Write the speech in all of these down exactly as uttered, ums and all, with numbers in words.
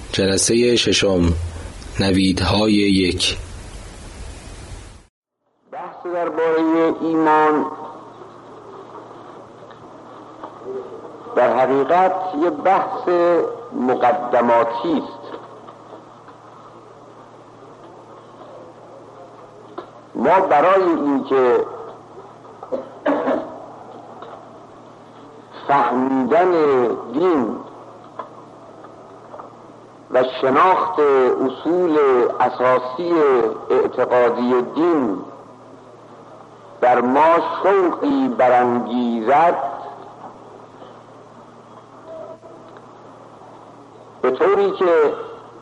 جلسه ششم، نویدهای یک. بحث درباره ایمان در حقیقت یه بحث مقدماتی است. ما برای اینکه فهمیدن دین و شناخت اصول اساسی اعتقادی دین در ما شوقی برانگیزد، به طوری که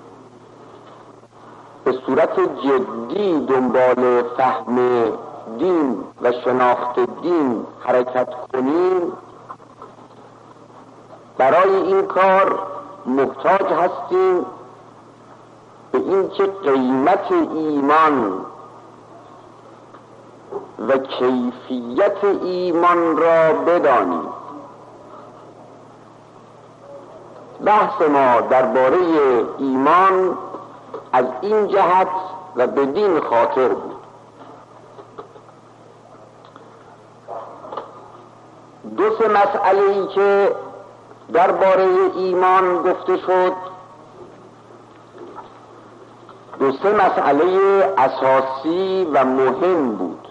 به صورت جدی دنبال فهم دین و شناخت دین حرکت کنیم، برای این کار محتاج هستیم به این که قیمت ایمان و کیفیت ایمان را بدانیم. بحث ما درباره ایمان از این جهت و بدین خاطر بود. دو سه مسئله ای که درباره ایمان گفته شد، دو سه مسئله اساسی و مهم بود.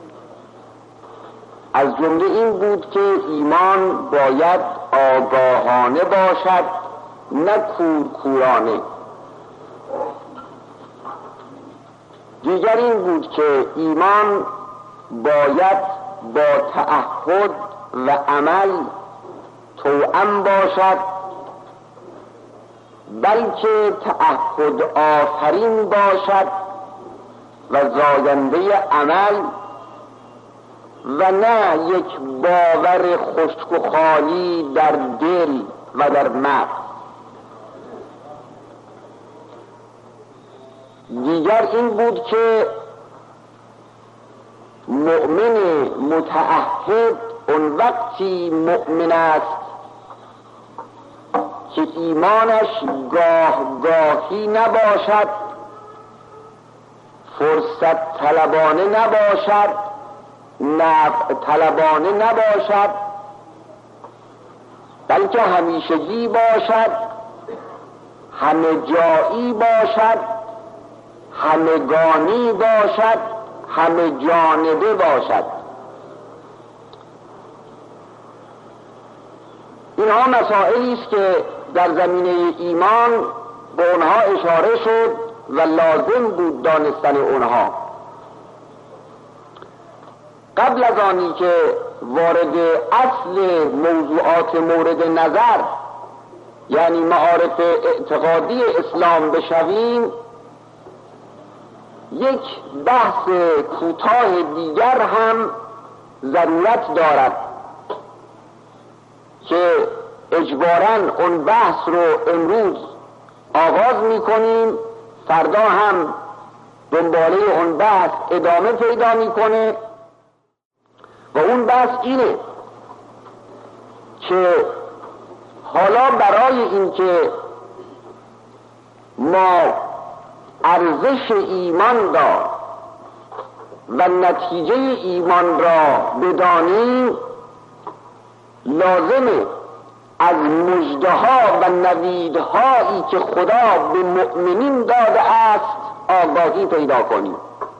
از جمله این بود که ایمان باید آگاهانه باشد، نه کورکورانه. دیگر این بود که ایمان باید با تعهد و عمل توأم باشد، بلکه تعهد آفرین باشد و زاینده عمل و نه یک باور خشک و خالی در دل و در مغز. دیگر این بود که مؤمن متعهد اون وقتی مؤمن است که ایمانش گاه گاهی نباشد، فرصت طلبانه نباشد، نفع طلبانه نباشد، بلکه همیشگی باشد، همه جایی باشد، همگانی باشد، همه جانبه باشد. اینها مسائلی است که در زمینه ایمان به اونها اشاره شد و لازم بود دانستن اونها. قبل از آنی که وارد اصل موضوعات مورد نظر یعنی معارف اعتقادی اسلام بشویم، یک بحث کوتاه دیگر هم ضرورت دارد که اجباراً اون بحث رو امروز آغاز میکنیم، فردا هم دنباله اون بحث ادامه پیدا میکنه. و اون بحث اینه که حالا برای اینکه ما ارزش ایمان را و نتیجه ایمان را بدانیم، لازمه از مژده‌ها و نویدهایی که خدا به مؤمنین داده است آگاهی پیدا کنیم.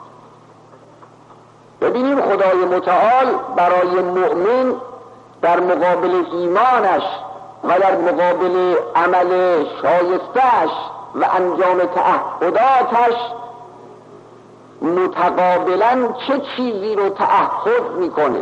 ببینیم خدای متعال برای مؤمن در مقابل ایمانش و در مقابل عمل شایسته‌اش و انجام تعهداتش متقابلاً چه چیزی رو تعهد میکنه.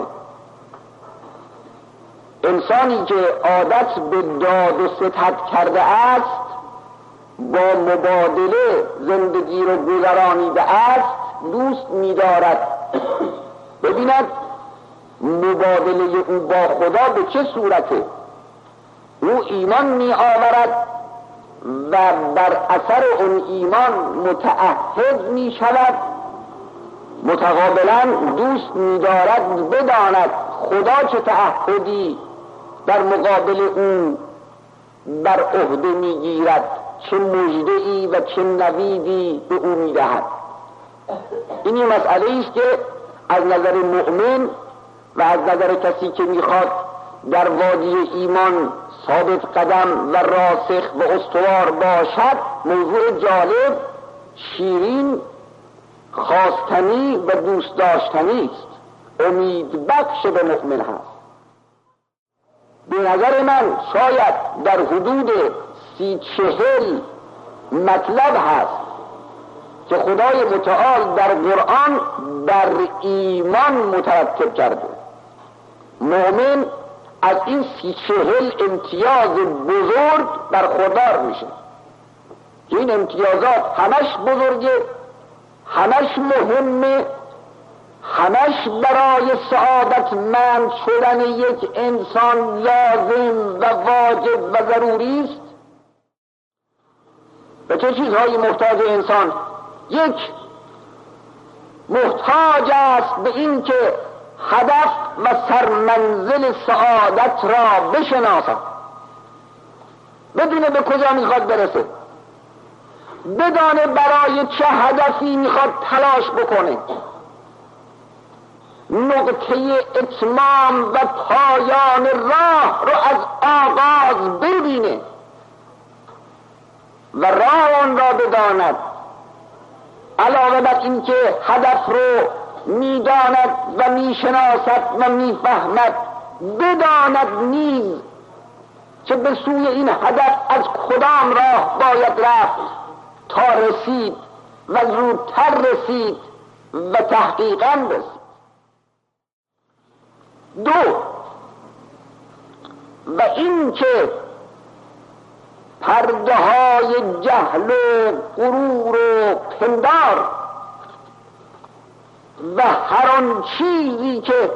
انسانی که عادت به داد و ستد کرده است، با مبادله زندگی رو گذرانیده است، دوست می‌دارد ببیند مبادله او با خدا به چه صورته. او ایمان می آورد و بر اثر اون ایمان متعهد می شود، متقابلا دوست می دارد بداند خدا چه تعهدی در مقابل اون بر عهده می گیرد چه مژده‌ای و چه نویدی به او میدهد. این یه مسئله است که از نظر مؤمن و از نظر کسی که میخواد در وادی ایمان ثابت قدم و راسخ و استوار باشد موضوع جالب، شیرین، خواستنی و دوست داشتنی است، امید بخش به مؤمن هست. به نظر من شاید در حدود سی چهل مطلب هست که خدای متعال در قرآن بر ایمان مترتب کرده. مؤمن از این سی چهل امتیاز بزرگ برخوردار میشه. این امتیازات همش بزرگه، همش مهمه، همش برای سعادتمند شدن یک انسان لازم و واجب و ضروری است. به چه چیزهایی محتاج انسان؟ یک، محتاج است به این که هدف و سرمنزل سعادت را بشناسد، بدونه به کجا میخواد برسه، بدانه برای چه هدفی میخواد تلاش بکنه، نقطه اتمام و پایان راه رو از آغاز ببینه و راه آن را بداند. علاوه بر این که هدف رو میداند و میشناسد و میفهمد، بداند نیز که به سوی این هدف از کدام راه باید رفت تا رسید و زودتر رسید و تحقیقاً رسید. دو، و این که پرده های جهل و غرور و پندار و هر آن چیزی که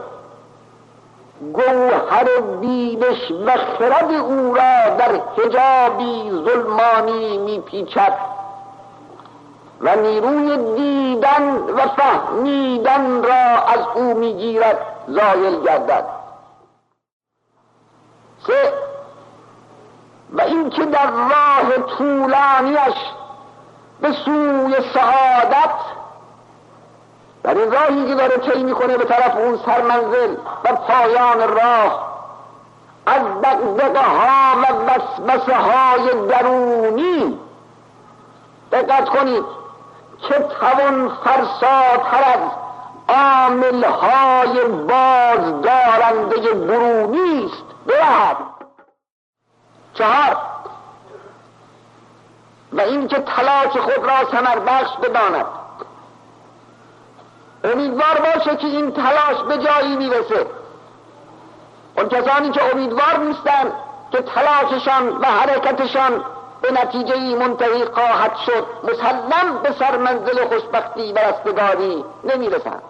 گوهر بینش و خرد او را در حجابی ظلمانی میپیچد و نیروی دیدن و فهمیدن را از او میگیرد، زایل گردد. سه، و این که در راه طولانیش به سوی سعادت، در این راهی که داره طی میکنه به طرف اون سرمنزل و پایان راه، از دغدغه ها و وسوسه های درونی، دقت کنید که توان فرساتر از عامل های بازدارنده برونی است برهد. چهار، و این که تلاش خود را ثمر بخش بداند، امیدوار باشه که این تلاش به جایی میرسه. اون کسانی که امیدوار نیستن که تلاششان و حرکتشان به نتیجه‌ای منتهی خواهد شد، مسلم به سرمنزل خوشبختی و رستگاری نمیرسند.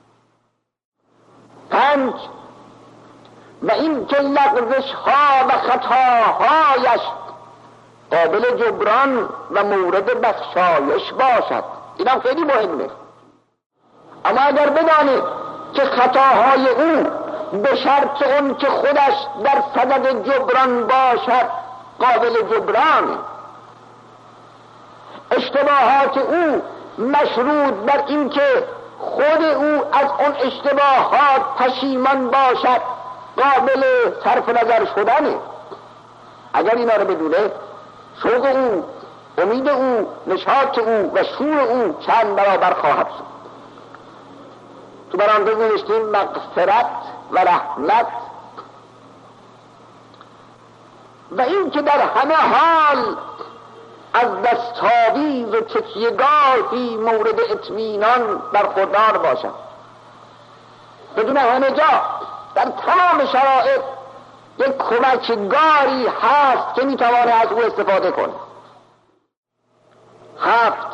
پنج، و این که لغزش ها و خطاهایش قابل جبران و مورد بخشایش باشد. اینم خیلی مهمه. اما اگر بدانه که خطاهای او به شرط اون که خودش در صدد جبران باشد قابل جبرانه، اشتباهات او مشروط بر این که خود او از اون اشتباهات پشیمان باشد قابل صرف نظر شدنه. اگر اینا رو بدونه، شوق او، امید او، نشاط او و شور او چند برابر خواهد شد. تو برانداز نوشتیم مغفرت و رحمت، و این که در همه حال از دستاویز و تکیه‌گاهی مورد اطمینان برخوردار باشد. بدون همه جا در تمام شرایط یک کمکگاری هست که میتوانه از او استفاده کنه. هفت،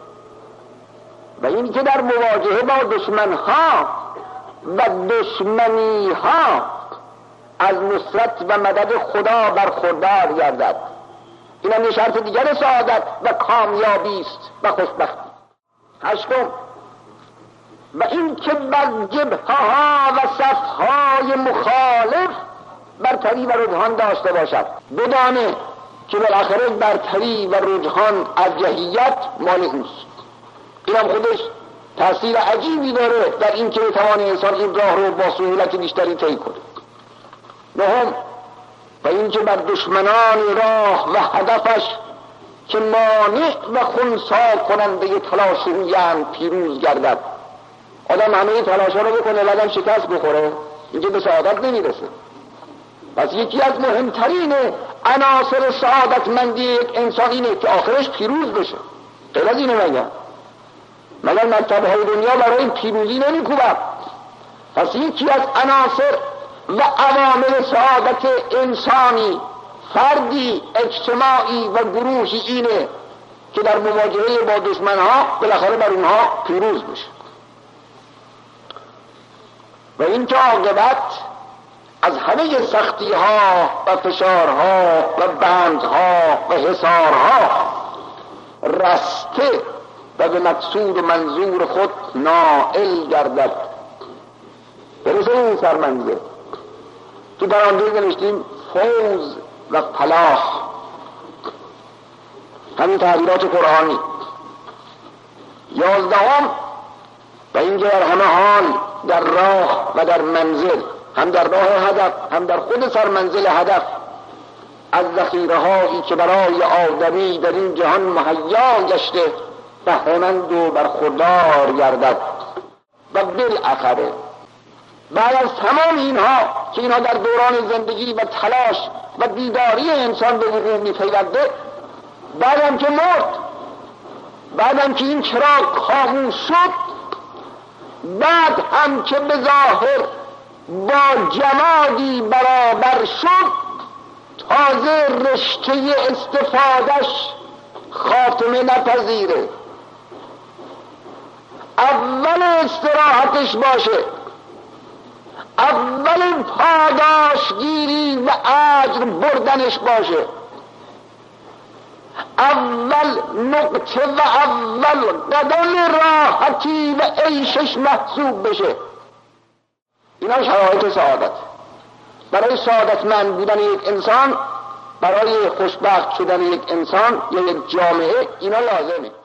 و این که در مواجهه با دشمنها و دشمنیها از نصرت و مدد خدا برخوردار گردد. این هم یه شرط دیگر سعادت و کامیابی است و خوشبختی. هشتم، و این که بر جبهه‌ها و صفهای مخالف برتری و رجحان داشته باشد. بدانه که بالاخره برتری و رجحان ارجحیت مال اوست. این هم خودش تأثیر عجیبی داره در این که بتوانه انسان این راه رو با سهولت بیشتری طی کنه. نهم، و این که بر دشمنان راه و هدفش که مانع و خنثی کننده تلاش اویند پیروز گردد. آدم همه تلاش ها رو بکنه لگن شکست بخوره، اینکه به سعادت نمیرسه. پس یکی از مهمترین عناصر سعادتمندی یک انسان اینه که آخرش پیروز بشه. غیر از اینه مگر مگر مکتب های دنیا برای پیروزی نمی‌کوبند. پس یکی از عناصر و عوامل سعادت انسانی، فردی، اجتماعی و گروهی اینه که در مواجهه با دشمنها بالاخره بر اونها پیروز بشه. و این که عاقبت از همه سختی ها و فشارها و بندها و حصارها رسته و به مقصود و منظور خود نائل گردد. برسه این سرمنزل. تو در آن دیگه نوشتیم فوز و فلاح، همین تعبیرات قرآنی. یازدهم، و اینکه در همه حال در راه و در منزل، هم در راه هدف هم در خود سرمنزل هدف، از ذخیره هایی که برای آدمی در این جهان مهیا گشته بهره‌مند و برخوردار گردد. و بالاخره بعد از تمام اینها که اینها در دوران زندگی و تلاش و بیداری انسان به وقوع می‌پیونده، بعدم که مرد، بعدم که این چراغ خاموش شد، بعد هم که به ظاهر با جمادی برابر شد، تازه رشته استفادش خاتمه نپذیره. اول استراحتش باشه، اول پاداشگیری و اجر بردنش باشه، اول نقطه و اول قدم راحتی و عیشش محسوب بشه. اینا شرایط سعادت. برای سعادتمند بودن یک انسان، برای خوشبخت شدن یک انسان یا یک جامعه، اینا لازمه.